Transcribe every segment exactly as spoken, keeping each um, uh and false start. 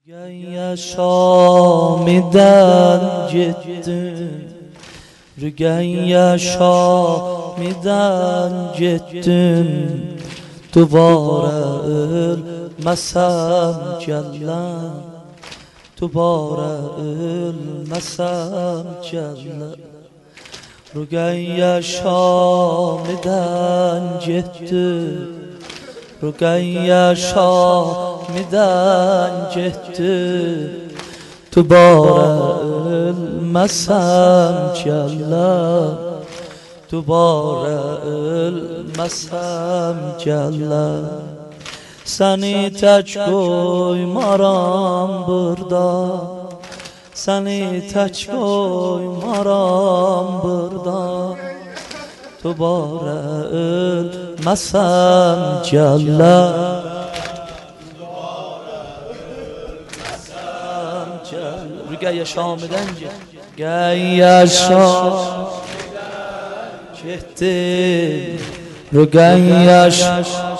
Rügeyye Şam'dan gittin, Rügeyye Şam'dan gittin, dubara ölmesem cellan, dubara ölmesem cellan. Rügeyye Şam'dan gittin, Rügeyye Şam'dan gittin, dubara ölmesem cellan, dubara ölmesem cellan. Seni tek koymaram burada, seni tek koymaram burada, dubara ölmesem cellan, Rügeyye Şam'dan Rügeyye Şam'dan gittin, Rügeyye Şam'dan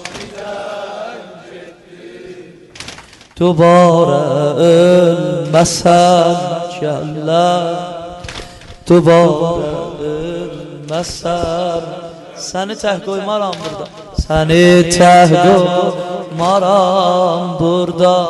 dubara ölmesem cellan, dubara ölmesem. Seni teh koymaram burada, seni teh koymaram burada,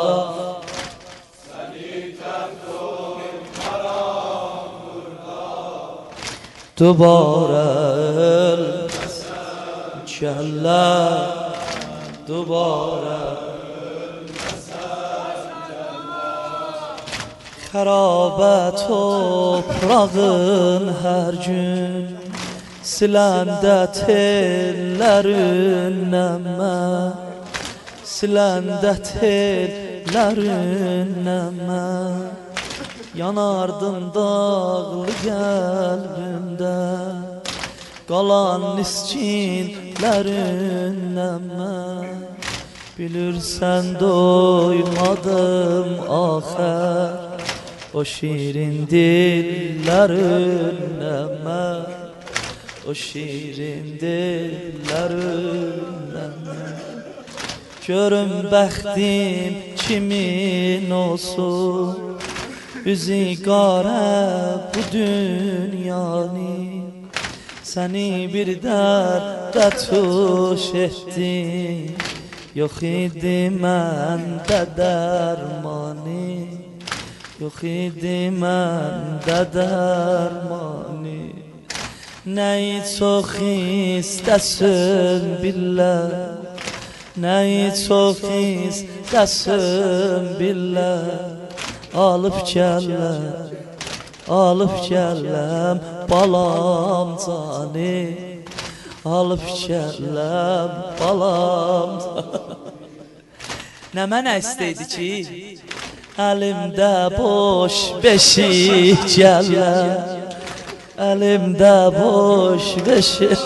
dubara ölmesem cellan, dubara ölmesem cellan. Xarabe toprağın her gün siləndə tellərindən mən, siləndə tellərindən mən, yanardım dağlı qəlbimdə qalan niskinlərindən mən. Bilirsən doymadım axər o şirin dillerindən mən, o şirin dillerindən mən. Görüm bəxtim kimin olsun, üzü qara bu dünyanı, səni bir dərdə tuş etdim, yox idi məndə dərmanı, yox idi məndə dərmanı. Nəyi çox istəsin billah, nəyi çox istəsin billah, alıp gəlləm, alıp gəlləm balam canı, alıp gəlləm balam canı. Nə mənə istəydi ki, əlimdə boş beşik gəlləm, əlimdə boş beşik.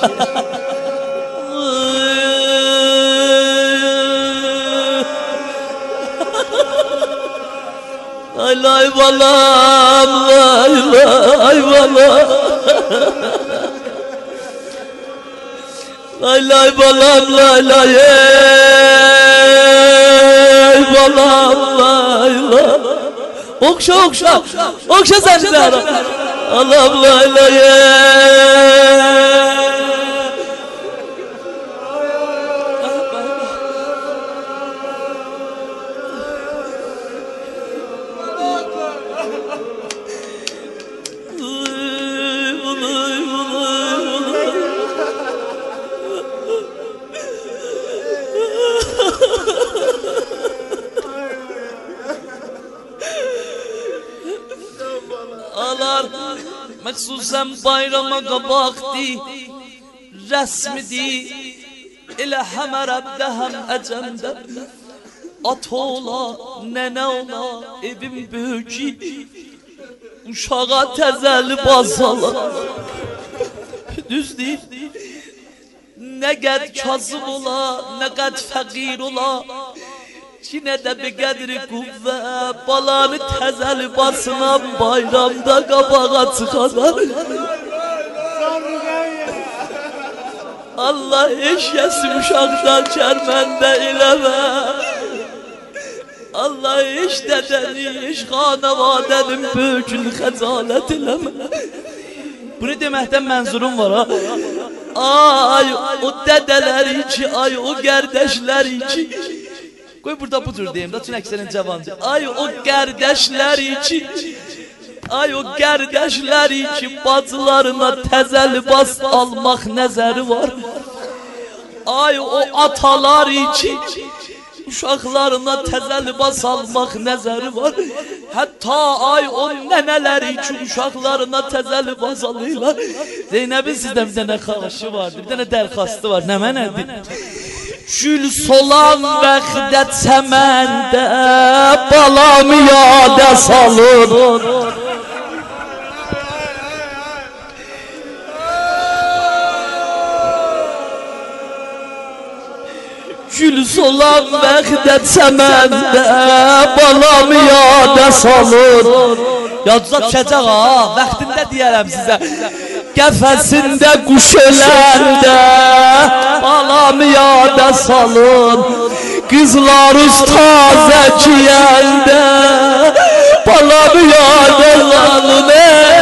Ay lay balam, lay lay balam, lay lay balam, lay lay ey balam, lay lay. Okşa okşa, okşa sen de ara. Alam lay lay ey. Alar məxsusən bayrama qabaqdi, rəsmidi, elə həm ərəbdə həm əcəmdə. At ola, nənə ola, evim böyüki, uşağa təzəli bazala. Düz deyil, nə qəd kazım ola, nə qəd fəqir ola, yine de bir qədri qüvvə, balanı təzəli basınam bayramda qabağa çıxanar. Allah eşyəsi uşaqdan kərməndə eləmə. Allah iş dedeni, iş xanavadenin bökün xəcalet eləmə. Bunu deməkdən mənzurum var ha. Ay o dədələr iki, ay o qardaşlar iki. Qoy burada bu tür deyim da, çünki əksərin cavancı. Ay o qardaşlar iki, ay o qardaşlar iki, bacılarına təzə libas almaq nəzəri var. Ay o atalar iki, uşaqlarına təzə libas almaq nəzəri var. Hətta ay o nənələr üçün uşaqlarına təzə libas alırlar. Zeynəbin sizdən bir dənə xahişı vardı, bir dənə dərxastı var. Nə mənədir? Gül solan vaxtdə çəməndə balamı yada salır. Gül solan vaxtdə çəməndə balamı yada salır. Yadınıza düşəcək ha, vaxtində deyərəm sizə. Qəfəsində quş öləndə balamı yada salır. Qızlar üz tazə giyəndə balamı yada salır.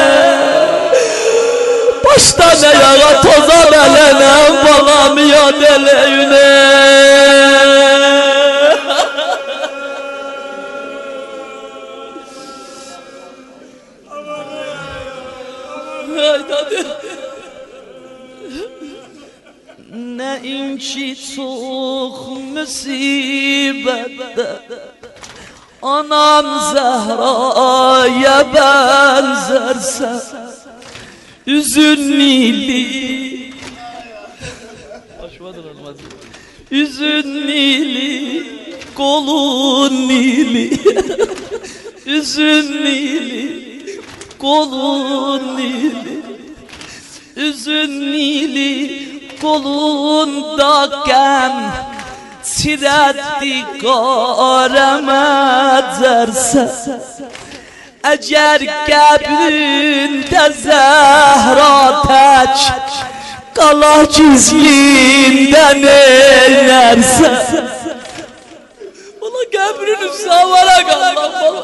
Başdan ayağa toza bələnəm balamı yad eləyinə. Nəinki çox müsibətdə anam Zəhraya bənzərsə, üzün nili üzün nili, qolun nili, üzün nili, qolun nili, üzün nili, qolunda qəm çirətdi qarəməcərsə, əgər qəbrində Zəhra tək qala gizlində neynərsə. Ola qəbrin üstavara qalmaq bala.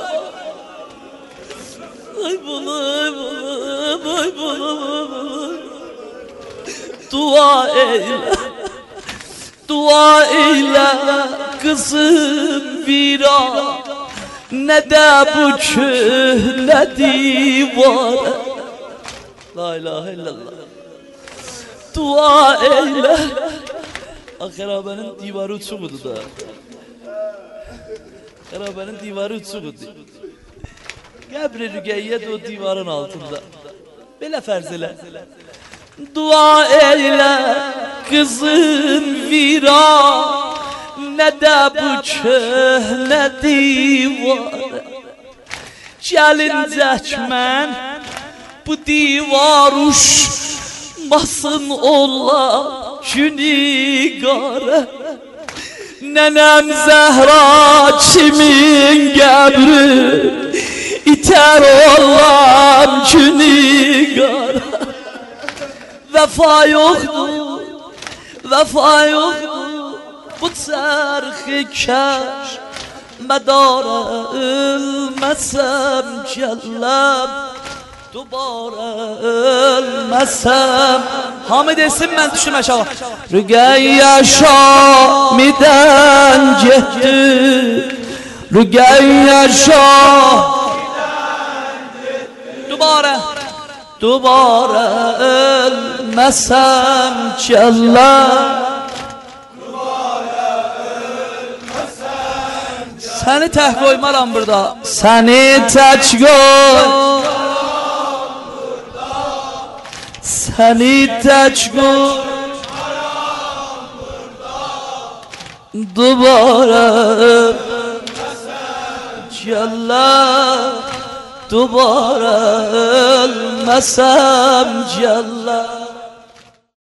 Ay bala, ay bala, ay bala, ay bala. Dua eyle, dua eyle kızım viran, ne de bu köhne divara. La ilahe illallah. Dua eyle. Akrabanın divarı uçuğudu da. Akrabanın divarı uçuğudu. Qəbr-i Rüqeyyət o divarın altında. Belə fərz elə. Dua eyle kızın viran, ne de bu köhne divar. Gəlincək mən bu divar uçmasın ola günü qara. Nənəm Zəhra kimin qəbri itər olam günü qara. Vefa yoktur, vefa yoktur, bu çərxi kəş mədara ölməsəm gəlləm, dubara ölməsəm. Hamı desin, mən düşüm aşağı. Rüqəyyə Şamidən getdi, Rüqəyyə Şamidən getdi, dubara dubara ölməsəm gəlləm, dubara ölməsəm. Səni tək qoymaram burada, səni tək qoymaram burada, səni tək qoymaram burada, dubara ölməsəm gəlləm, dubara ölməsəm gəlləm.